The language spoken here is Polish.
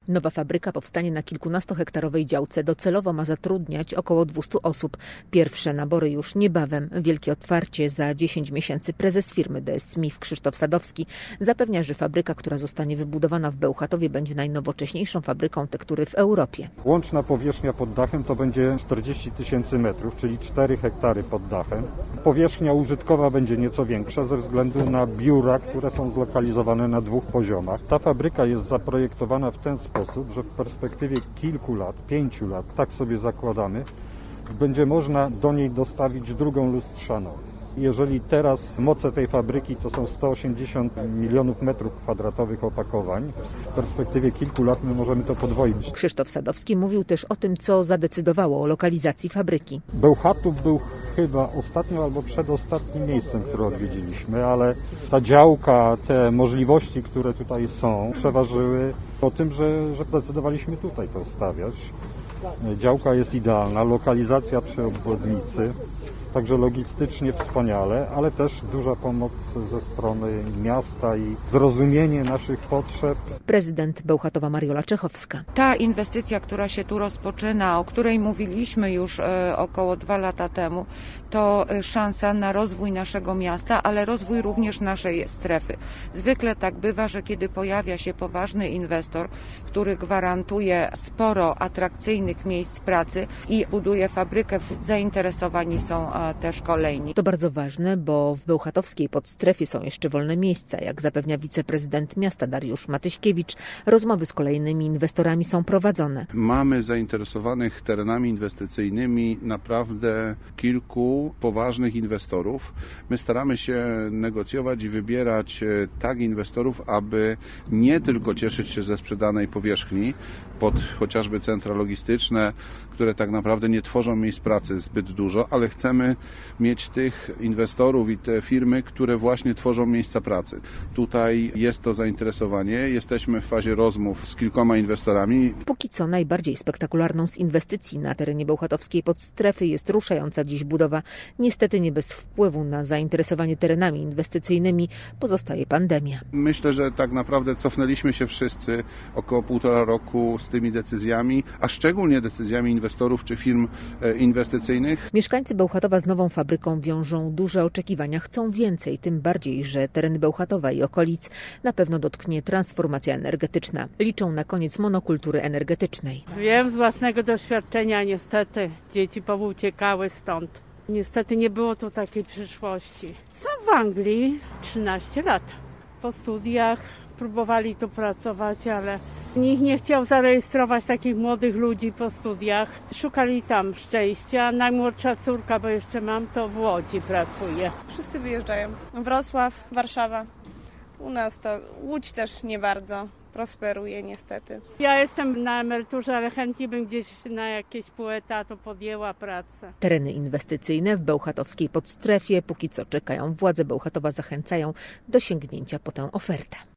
Nowa fabryka powstanie na kilkunastohektarowej działce. Docelowo ma zatrudniać około 200 osób. Pierwsze nabory już niebawem. Wielkie otwarcie za 10 miesięcy. Prezes firmy DS Smith Krzysztof Sadowski zapewnia, że fabryka, która zostanie wybudowana w Bełchatowie, będzie najnowocześniejszą fabryką tektury w Europie. Łączna powierzchnia pod dachem to będzie 40 000 metrów, czyli 4 hektary pod dachem. Powierzchnia użytkowa będzie nieco większa ze względu na biura, które są zlokalizowane na 2 poziomach. Ta fabryka jest zaprojektowana w ten sposób, że w perspektywie kilku lat, 5 lat, tak sobie zakładamy, będzie można do niej dostawić drugą lustrzaną. Jeżeli teraz moce tej fabryki to są 180 milionów metrów kwadratowych opakowań, w perspektywie kilku lat my możemy to podwoić. Krzysztof Sadowski mówił też o tym, co zadecydowało o lokalizacji fabryki. Bełchatów był chyba ostatnio albo przedostatnim miejscem, które odwiedziliśmy, ale ta działka, te możliwości, które tutaj są, przeważyły o tym, że zdecydowaliśmy tutaj to stawiać. Działka jest idealna, lokalizacja przy obwodnicy. Także logistycznie wspaniale, ale też duża pomoc ze strony miasta i zrozumienie naszych potrzeb. Prezydent Bełchatowa Mariola Czechowska. Ta inwestycja, która się tu rozpoczyna, o której mówiliśmy już około 2 lata temu, to szansa na rozwój naszego miasta, ale rozwój również naszej strefy. Zwykle tak bywa, że kiedy pojawia się poważny inwestor, który gwarantuje sporo atrakcyjnych miejsc pracy i buduje fabrykę, zainteresowani są też kolejni. To bardzo ważne, bo w bełchatowskiej podstrefie są jeszcze wolne miejsca. Jak zapewnia wiceprezydent miasta Dariusz Matyśkiewicz, rozmowy z kolejnymi inwestorami są prowadzone. Mamy zainteresowanych terenami inwestycyjnymi naprawdę kilku poważnych inwestorów. My staramy się negocjować i wybierać tak inwestorów, aby nie tylko cieszyć się ze sprzedanej powierzchni pod chociażby centra logistyczne, które tak naprawdę nie tworzą miejsc pracy zbyt dużo, ale chcemy mieć tych inwestorów i te firmy, które właśnie tworzą miejsca pracy. Tutaj jest to zainteresowanie. Jesteśmy w fazie rozmów z kilkoma inwestorami. Póki co najbardziej spektakularną z inwestycji na terenie bełchatowskiej podstrefy jest ruszająca dziś budowa. Niestety nie bez wpływu na zainteresowanie terenami inwestycyjnymi pozostaje pandemia. Myślę, że tak naprawdę cofnęliśmy się wszyscy około 1,5 roku z tymi decyzjami, a szczególnie decyzjami inwestorów czy firm inwestycyjnych. Mieszkańcy Bełchatowa z nową fabryką wiążą duże oczekiwania. Chcą więcej, tym bardziej, że tereny Bełchatowa i okolic na pewno dotknie transformacja energetyczna. Liczą na koniec monokultury energetycznej. Wiem z własnego doświadczenia, niestety dzieci pouciekały stąd. Niestety nie było tu takiej przyszłości. Są w Anglii 13 lat. Po studiach próbowali tu pracować, ale nikt nie chciał zarejestrować takich młodych ludzi po studiach. Szukali tam szczęścia. Najmłodsza córka, bo jeszcze mam, to w Łodzi pracuje. Wszyscy wyjeżdżają. Wrocław, Warszawa. U nas to Łódź też nie bardzo prosperuje niestety. Ja jestem na emeryturze, ale chętnie bym gdzieś na jakieś pół etatu podjęła pracę. Tereny inwestycyjne w bełchatowskiej podstrefie póki co czekają. Władze Bełchatowa zachęcają do sięgnięcia po tę ofertę.